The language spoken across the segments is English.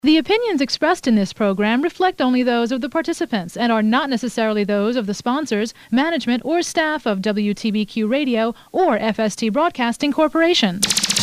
The opinions expressed in this program reflect only those of the participants and are not necessarily those of the sponsors, management, or staff of WTBQ Radio or FST Broadcasting Corporation.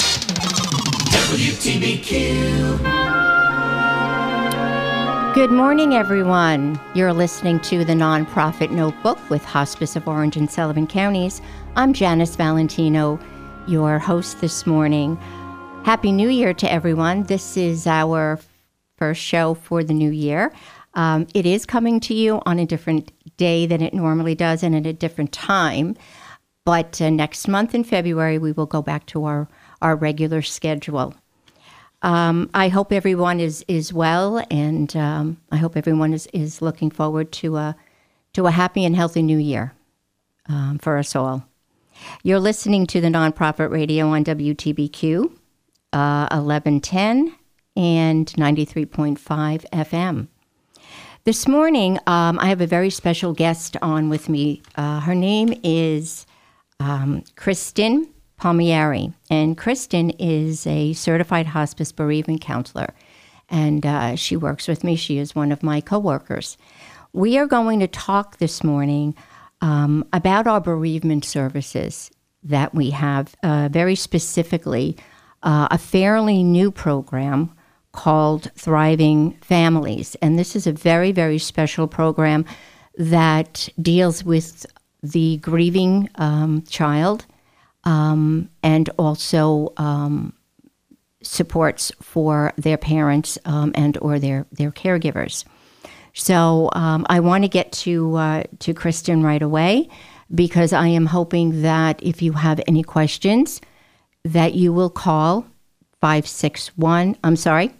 WTBQ. Good morning, everyone. You're listening to the Nonprofit Notebook with Hospice of Orange and Sullivan Counties. I'm Janice Valentino, your host this morning. Happy New Year to everyone. This is our first show for the new year. It is coming to you on a different day than it normally does and at a different time. But next month in February, we will go back to our regular schedule. I hope everyone is well, and I hope everyone is looking forward to a happy and healthy new year for us all. You're listening to the Nonprofit Radio on WTBQ, 1110 and 93.5 FM. This morning, I have a very special guest on with me. Her name is Kristen Palmieri, and Kristen is a certified hospice bereavement counselor, and she works with me. She is one of my coworkers. We are going to talk this morning about our bereavement services that we have, very specifically a fairly new program called Thriving Families. And this is a very, very special program that deals with the grieving child and also supports for their parents and or their caregivers. So I want to get to Kristen right away, because I am hoping that if you have any questions, that you will call 651-1110,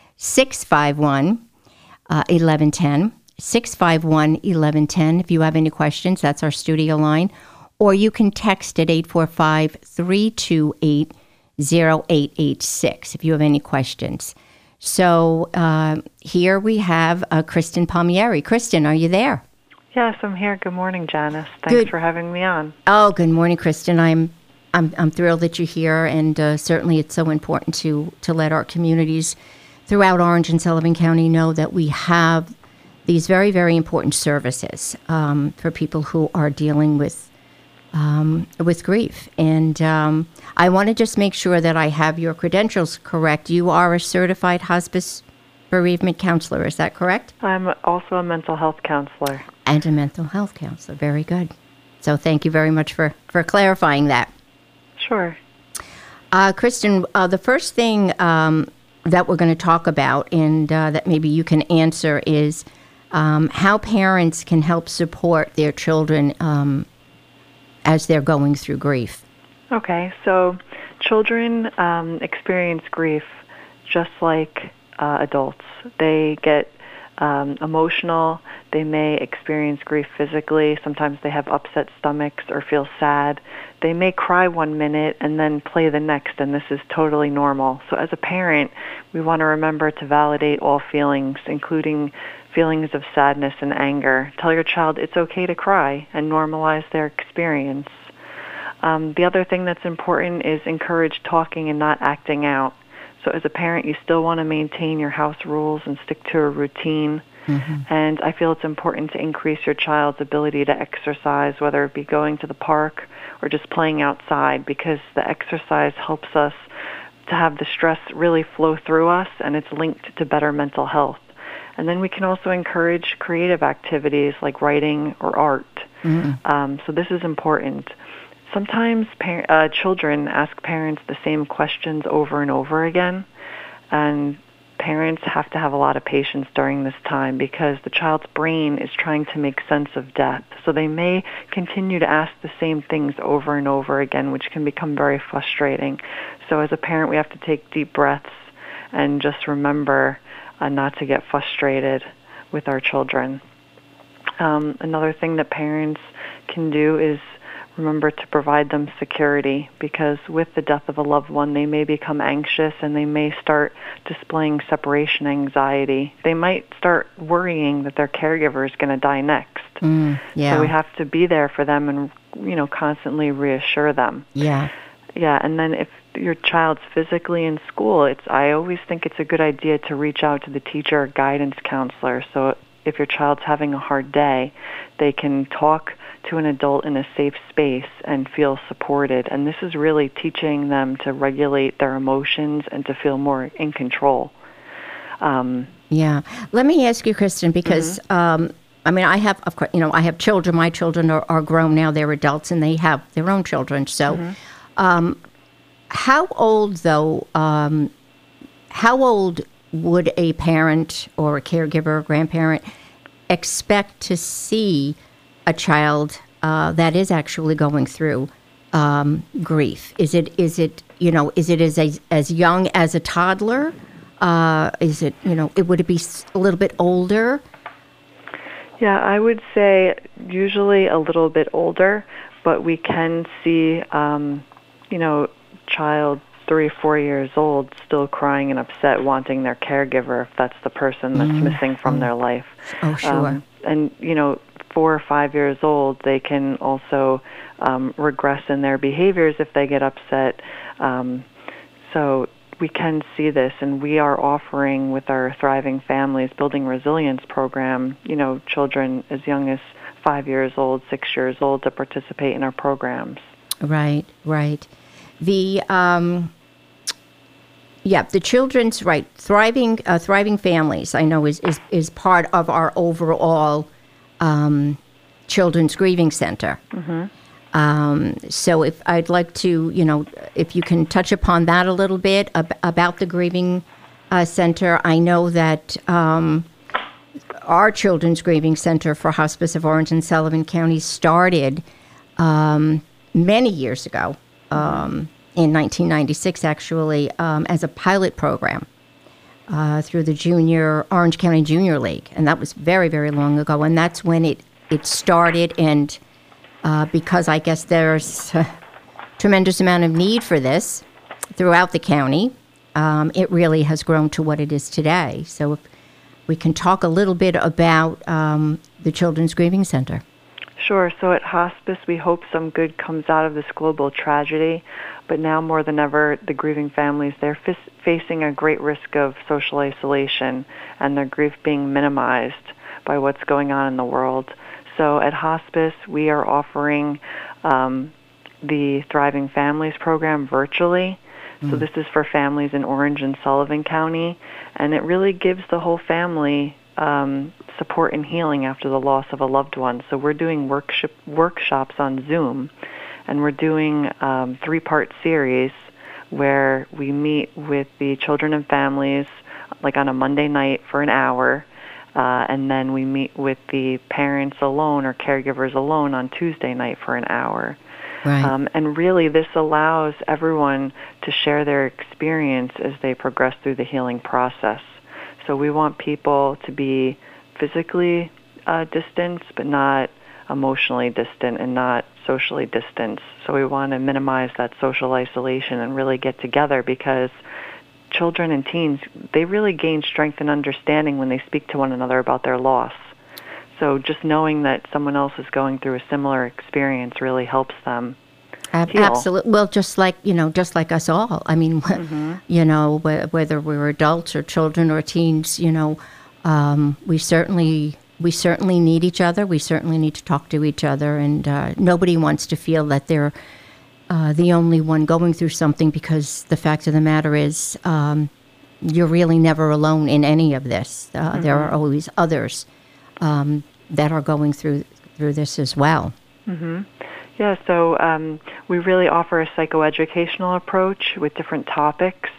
651-1110. If you have any questions, that's our studio line. Or you can text at 845-328-0886 if you have any questions. So here we have Kristen Palmieri. Kristen, are you there? Yes, I'm here. Good morning, Janice. Thanks for having me on. Oh, good morning, Kristen. I'm thrilled that you're here, and certainly it's so important to let our communities throughout Orange and Sullivan County know that we have these very, very important services for people who are dealing with grief. And I want to just make sure that I have your credentials correct. You are a certified hospice bereavement counselor, is that correct? I'm also a mental health counselor. And a mental health counselor. Very good. So thank you very much for clarifying that. Sure. Kristen, the first thing that we're going to talk about, and that maybe you can answer, is how parents can help support their children as they're going through grief. Okay, so children experience grief just like adults. They get emotional. They may experience grief physically. Sometimes they have upset stomachs or feel sad. They may cry one minute and then play the next, and this is totally normal. So as a parent, we want to remember to validate all feelings, including feelings of sadness and anger. Tell your child it's okay to cry and normalize their experience. The other thing that's important is encourage talking and not acting out. So as a parent, you still want to maintain your house rules and stick to a routine. Mm-hmm. And I feel it's important to increase your child's ability to exercise, whether it be going to the park or just playing outside, because the exercise helps us to have the stress really flow through us, and it's linked to better mental health. And then we can also encourage creative activities like writing or art. Mm-hmm. So this is important. Sometimes children ask parents the same questions over and over again, and parents have to have a lot of patience during this time because the child's brain is trying to make sense of death. So they may continue to ask the same things over and over again, which can become very frustrating. So as a parent, we have to take deep breaths and just remember not to get frustrated with our children. Another thing that parents can do is remember to provide them security, because with the death of a loved one, they may become anxious and they may start displaying separation anxiety. They might start worrying that their caregiver is going to die next. Yeah. So we have to be there for them and, constantly reassure them. Yeah. Yeah, and then if your child's physically in school, I always think it's a good idea to reach out to the teacher or guidance counselor. So if your child's having a hard day, they can talk to an adult in a safe space and feel supported. And this is really teaching them to regulate their emotions and to feel more in control. Yeah. Let me ask you, Kristen, because I have, of course, I have children. My children are grown now; they're adults, and they have their own children. So, how old, though? How old would a parent or a caregiver or grandparent expect to see a child that is actually going through grief? Is it as young as a toddler? Is it, would it be a little bit older? Yeah, I would say usually a little bit older, but we can see, child 3 or 4 years old still crying and upset, wanting their caregiver if that's the person that's missing from their life. Oh, sure. And 4 or 5 years old, they can also regress in their behaviors if they get upset. So we can see this, and we are offering with our Thriving Families Building Resilience program, children as young as 5 years old, 6 years old to participate in our programs. Right. The the children's Thriving Families, I know is part of our overall Children's Grieving Center. So if I'd like to, if you can touch upon that a little bit about the Grieving Center. I know that our Children's Grieving Center for Hospice of Orange and Sullivan County started many years ago, in 1996 actually, as a pilot program through the Orange County Junior League. And that was very, very long ago. And that's when it started, and because I guess there's a tremendous amount of need for this throughout the county, it really has grown to what it is today. So if we can talk a little bit about the Children's Grieving Center. Sure. So at hospice, we hope some good comes out of this global tragedy. But now more than ever, the grieving families, they're facing a great risk of social isolation and their grief being minimized by what's going on in the world. So at hospice, we are offering the Thriving Families program virtually. So this is for families in Orange and Sullivan County, and it really gives the whole family support and healing after the loss of a loved one. So we're doing workshops on Zoom, and we're doing a 3-part series where we meet with the children and families like on a Monday night for an hour, and then we meet with the parents alone or caregivers alone on Tuesday night for an hour. Right. And really this allows everyone to share their experience as they progress through the healing process. So we want people to be physically distant, but not emotionally distant and not socially distant. So we want to minimize that social isolation and really get together, because children and teens, they really gain strength and understanding when they speak to one another about their loss. So just knowing that someone else is going through a similar experience really helps them heal. Absolutely. Well, just like us all. I mean, whether we're adults or children or teens, we certainly need each other. We certainly need to talk to each other, and nobody wants to feel that they're the only one going through something, because the fact of the matter is, you're really never alone in any of this. There are always others that are going through this as well. Mm-hmm. Yeah, so we really offer a psychoeducational approach with different topics.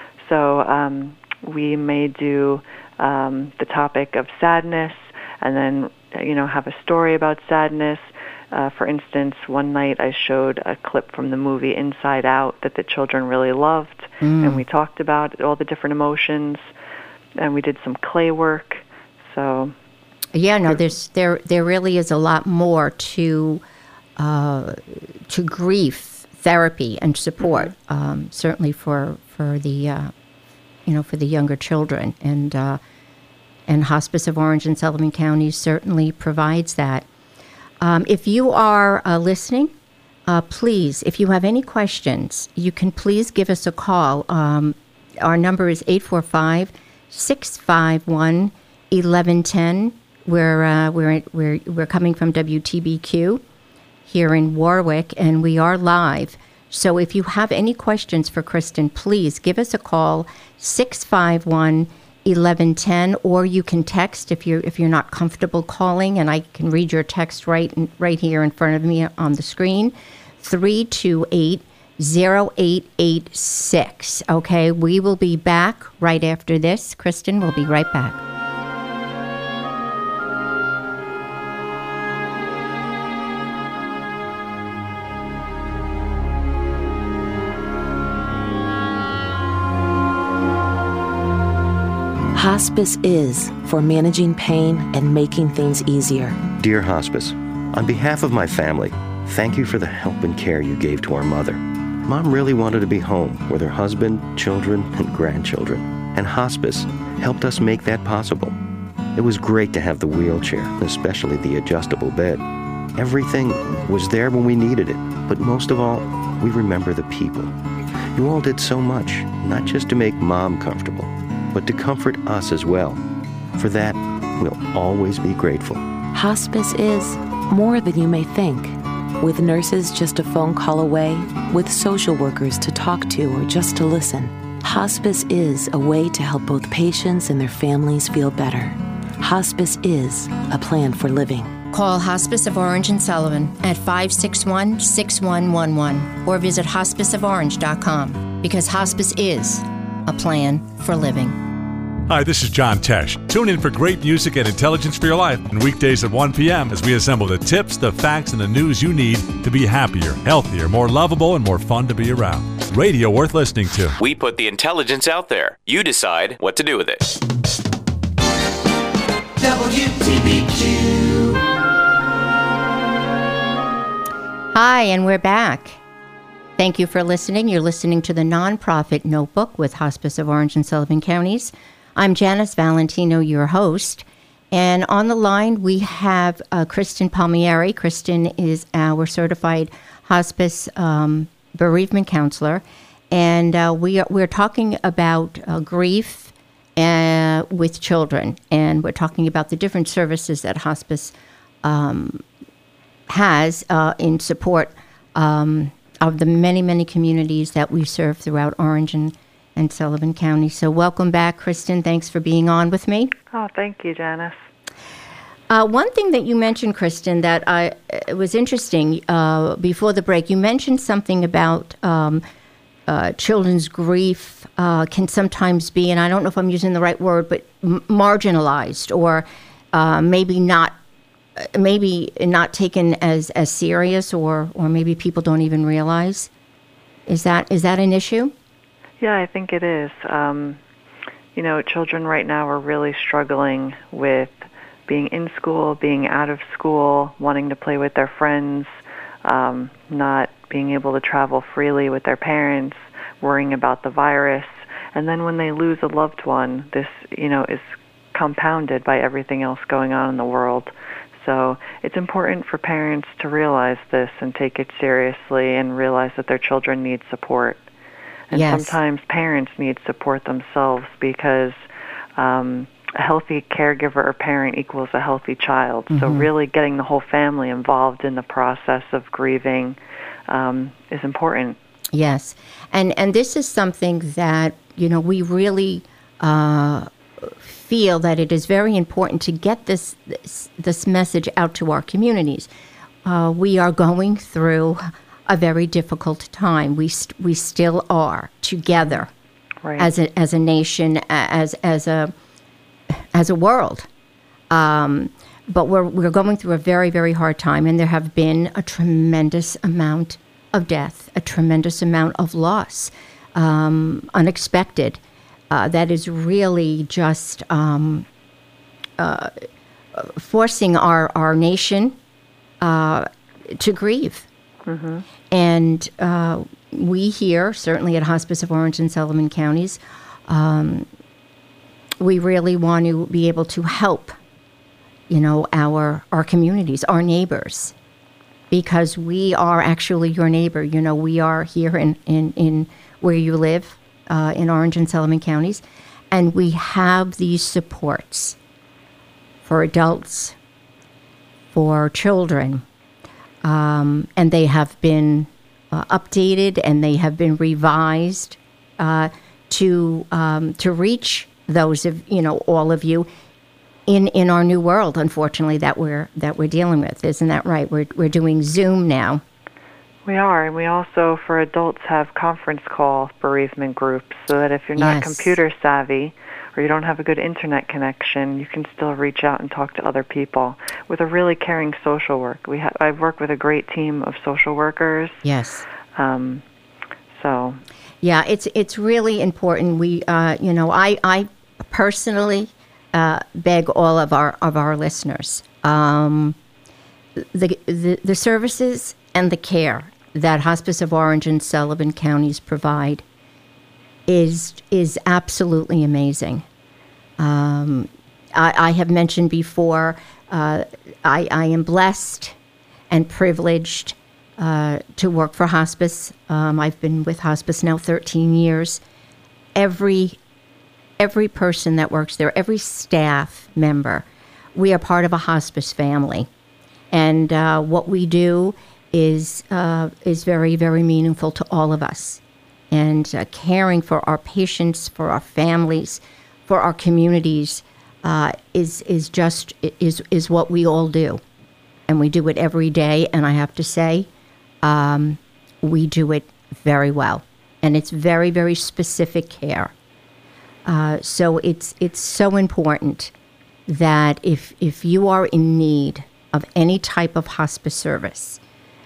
So we may do the topic of sadness, and then have a story about sadness. For instance, one night I showed a clip from the movie Inside Out that the children really loved, and we talked about all the different emotions, and we did some clay work. So yeah, no, there really is a lot more to grief therapy and support, certainly for the for the younger children, and Hospice of Orange and Sullivan County certainly provides that. If you are listening please, if you have any questions, you can please give us a call. Our number is 845-651-1110. We're coming from WTBQ here in Warwick, and we are live. So if you have any questions for Kristen, please give us a call, 651-1110, or you can text if you're not comfortable calling, and I can read your text right here in front of me on the screen, 328-0886. Okay, we will be back right after this. Kristen will be right back. Hospice is for managing pain and making things easier. Dear Hospice, on behalf of my family, thank you for the help and care you gave to our mother. Mom really wanted to be home with her husband, children, and grandchildren, and Hospice helped us make that possible. It was great to have the wheelchair, especially the adjustable bed. Everything was there when we needed it, but most of all, we remember the people. You all did so much, not just to make Mom comfortable, but to comfort us as well. For that, we'll always be grateful. Hospice is more than you may think. With nurses just a phone call away, with social workers to talk to or just to listen, Hospice is a way to help both patients and their families feel better. Hospice is a plan for living. Call Hospice of Orange and Sullivan at 561-6111 or visit hospiceoforange.com, because hospice is a plan for living. Hi, this is John Tesh. Tune in for great music and intelligence for your life on weekdays at 1 p.m. as we assemble the tips, the facts, and the news you need to be happier, healthier, more lovable, and more fun to be around. Radio worth listening to. We put the intelligence out there. You decide what to do with it. WTBQ. Hi, and we're back. Thank you for listening. You're listening to the Nonprofit Notebook with Hospice of Orange and Sullivan Counties. I'm Janice Valentino, your host. And on the line, we have Kristen Palmieri. Kristen is our certified hospice bereavement counselor. And we're talking about grief with children. And we're talking about the different services that hospice has in support of the many, many communities that we serve throughout Orange and Sullivan County. So welcome back, Kristen. Thanks for being on with me. Oh, thank you, Janice. One thing that you mentioned, Kristen, that it was interesting before the break, you mentioned something about children's grief can sometimes be, and I don't know if I'm using the right word, but marginalized or maybe not taken as serious, or maybe people don't even realize. Is that an issue? Yeah, I think it is. Children right now are really struggling with being in school, being out of school, wanting to play with their friends, not being able to travel freely with their parents, worrying about the virus. And then when they lose a loved one, this, is compounded by everything else going on in the world. So it's important for parents to realize this and take it seriously and realize that their children need support. And yes. Sometimes parents need support themselves, because a healthy caregiver or parent equals a healthy child. Mm-hmm. So really getting the whole family involved in the process of grieving is important. Yes. And this is something that, we really feel that it is very important to get this message out to our communities. We are going through a very difficult time. We still are together, right, as a nation, as a world. But we're going through a very, very hard time, and there have been a tremendous amount of death, a tremendous amount of loss, unexpected. That is really just forcing our nation to grieve. Mm-hmm. And we here, certainly at Hospice of Orange and Sullivan Counties, we really want to be able to help, our communities, our neighbors, because we are actually your neighbor. You know, we are here in where you live, in Orange and Sullivan counties, and we have these supports for adults, for children, and they have been updated and they have been revised to reach those of, you know, all of you in our new world, unfortunately, that we're dealing with. Isn't that right? We're doing Zoom now. We are, and we also, for adults, have conference call bereavement groups, so that if you're not computer savvy or you don't have a good internet connection, you can still reach out and talk to other people with a really caring social work. I've worked with a great team of social workers. Yes. So. Yeah, it's really important. We, you know, I personally beg all of our listeners, the services and the care that Hospice of Orange and Sullivan counties provide is absolutely amazing. I have mentioned before, I am blessed and privileged to work for hospice. I've been with hospice now 13 years. Every person that works there, every staff member, we are part of a hospice family. And what we do is very, very meaningful to all of us. And caring for our patients, for our families, for our communities is what we all do. And we do it every day. And I have to say, we do it very well. And it's very, very specific care. So it's so important that if you are in need of any type of hospice service,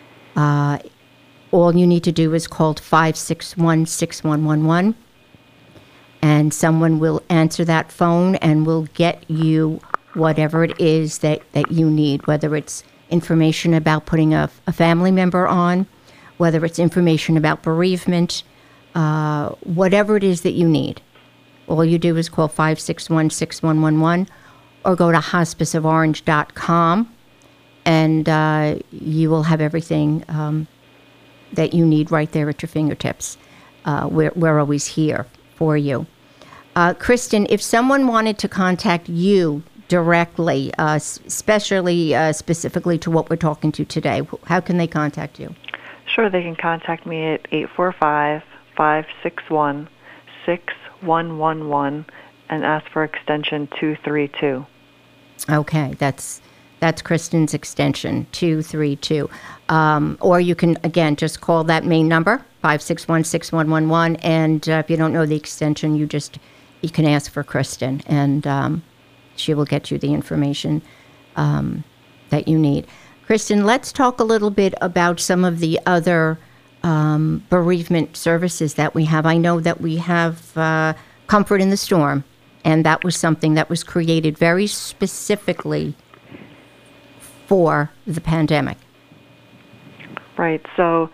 all you need to do is call 561-6111, and someone will answer that phone and will get you whatever it is that you need, whether it's information about putting a family member on, whether it's information about bereavement, whatever it is that you need. All you do is call 561-6111 or go to hospiceoforange.com, and you will have everything that you need right there at your fingertips. We're always here for you. Kristen, if someone wanted to contact you directly, specifically to what we're talking to today, how can they contact you? Sure, they can contact me at 845-561-6111 and ask for extension 232. Okay, that's Kristen's extension, 232. Or you can, again, just call that main number, 561-6111, and if you don't know the extension, you can ask for Kristen, and she will get you the information that you need. Kristen, let's talk a little bit about some of the other bereavement services that we have. I know that we have Comfort in the Storm, and that was something that was created very specifically for the pandemic. Right. So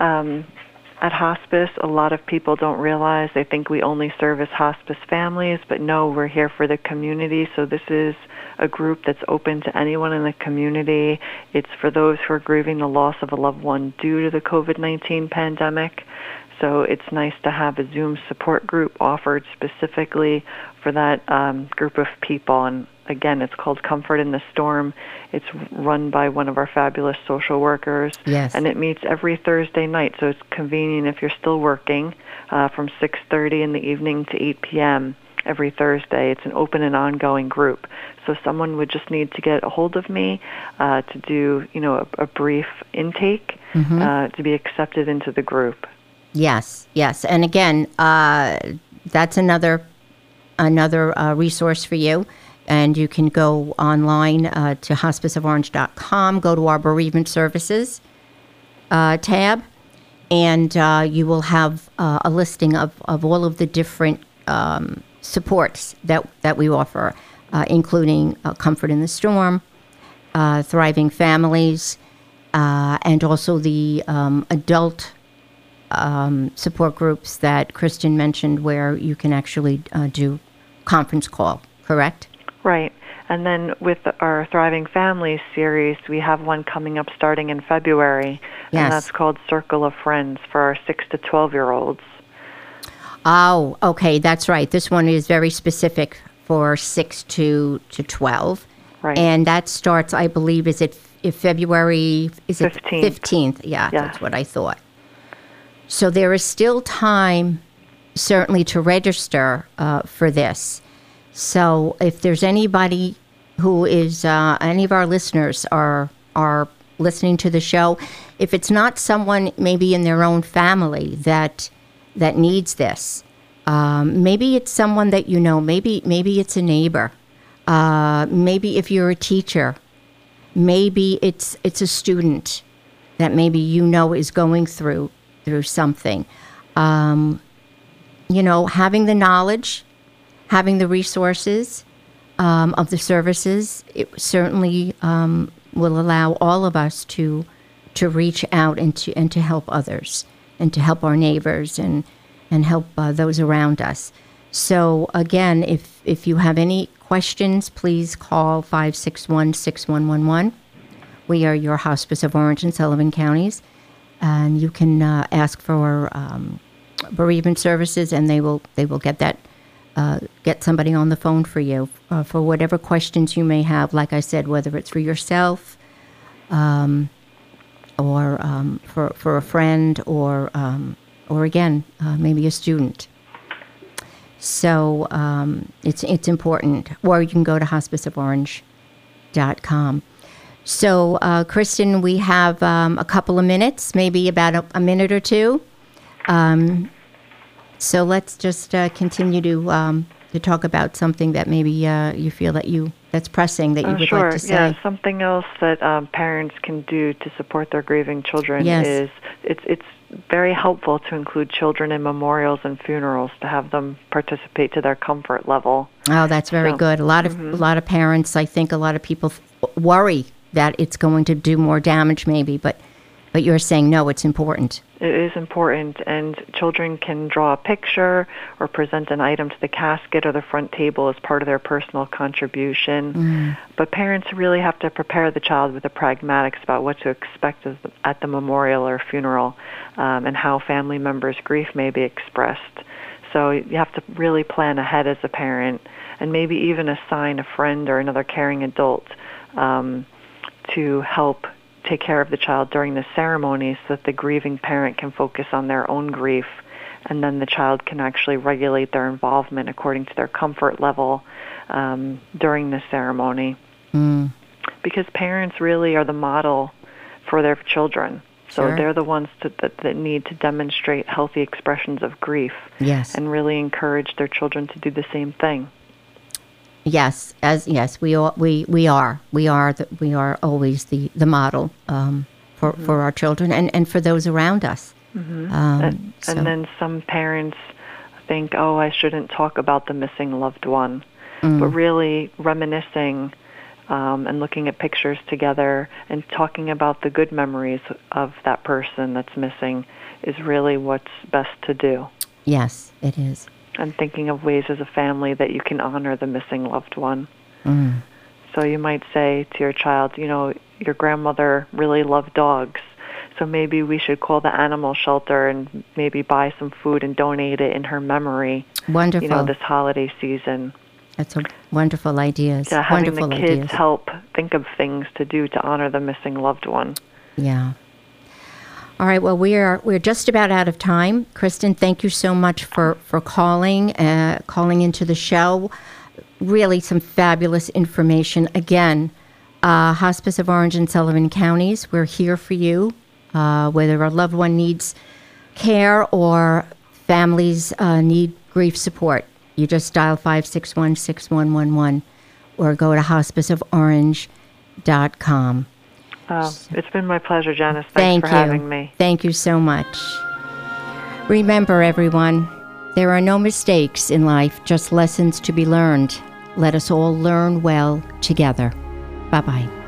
at hospice, a lot of people don't realize, they think we only service hospice families, but no, we're here for the community. So this is a group that's open to anyone in the community. It's for those who are grieving the loss of a loved one due to the COVID-19 pandemic. So it's nice to have a Zoom support group offered specifically for that group of people. And again, it's called Comfort in the Storm. It's run by one of our fabulous social workers. Yes. And it meets every Thursday night, so it's convenient if you're still working, from 6:30 in the evening to 8 p.m. every Thursday. It's an open and ongoing group. So someone would just need to get a hold of me to do, a brief intake to be accepted into the group. Yes. And again, that's another resource for you. And you can go online to hospiceoforange.com, go to our bereavement services tab, and you will have a listing of all of the different supports that we offer, including Comfort in the Storm, Thriving Families, and also the adult support groups that Kristen mentioned, where you can actually do conference call, correct? Right. And then with our Thriving Families series, we have one coming up starting in February, and that's called Circle of Friends for our 6 to 12-year-olds. Oh, okay, that's right. This one is very specific for 6 to 12. Right. And that starts, I believe, is it February? Is it 15th? Yeah, that's what I thought. So there is still time, certainly, to register for this. So if there's anybody who is, any of our listeners are listening to the show, if it's not someone maybe in their own family that needs this, maybe it's someone that you know, maybe it's a neighbor, maybe if you're a teacher, maybe it's a student that maybe you know is going through something. Having the knowledge, having the resources of the services, it certainly will allow all of us to reach out and to help others and to help our neighbors and help those around us. So again, if you have any questions, please call 561-6111. We are your Hospice of Orange and Sullivan Counties, and you can ask for bereavement services, and they will get that. Get somebody on the phone for you for whatever questions you may have. Like I said, whether it's for yourself, or for a friend, or again maybe a student. So it's important. Or you can go to hospiceoforange.com. So Kristen, we have a couple of minutes, maybe about a minute or two. So let's just continue to talk about something that maybe you feel that's pressing that you would like to say. Yeah, something else that parents can do to support their grieving children is it's very helpful to include children in memorials and funerals to have them participate to their comfort level. Oh, that's very good. A lot of parents, I think, a lot of people worry that it's going to do more damage, maybe, but you're saying no, it's important. It is important, and children can draw a picture or present an item to the casket or the front table as part of their personal contribution. But parents really have to prepare the child with the pragmatics about what to expect at the memorial or funeral, and how family members' grief may be expressed. So you have to really plan ahead as a parent, and maybe even assign a friend or another caring adult to help take care of the child during the ceremony so that the grieving parent can focus on their own grief, and then the child can actually regulate their involvement according to their comfort level during the ceremony. Because parents really are the model for their children. So they're the ones that need to demonstrate healthy expressions of grief, and really encourage their children to do the same thing. Yes, we are always the model for our children and for those around us. And then some parents think, oh, I shouldn't talk about the missing loved one, but really reminiscing and looking at pictures together and talking about the good memories of that person that's missing is really what's best to do. Yes, it is. And thinking of ways as a family that you can honor the missing loved one. So you might say to your child, your grandmother really loved dogs, so maybe we should call the animal shelter and maybe buy some food and donate it in her memory. Wonderful. This holiday season. That's a wonderful idea. Yeah, having the kids help think of things to do to honor the missing loved one. Yeah. All right. Well, we're just about out of time. Kristen, thank you so much for calling into the show. Really some fabulous information. Again, Hospice of Orange and Sullivan Counties, we're here for you, whether a loved one needs care or families need grief support. You just dial 561-6111 or go to hospiceoforange.com. Oh, it's been my pleasure, Janice. Thanks for having me. Thank you so much. Remember, everyone, there are no mistakes in life, just lessons to be learned. Let us all learn well together. Bye-bye.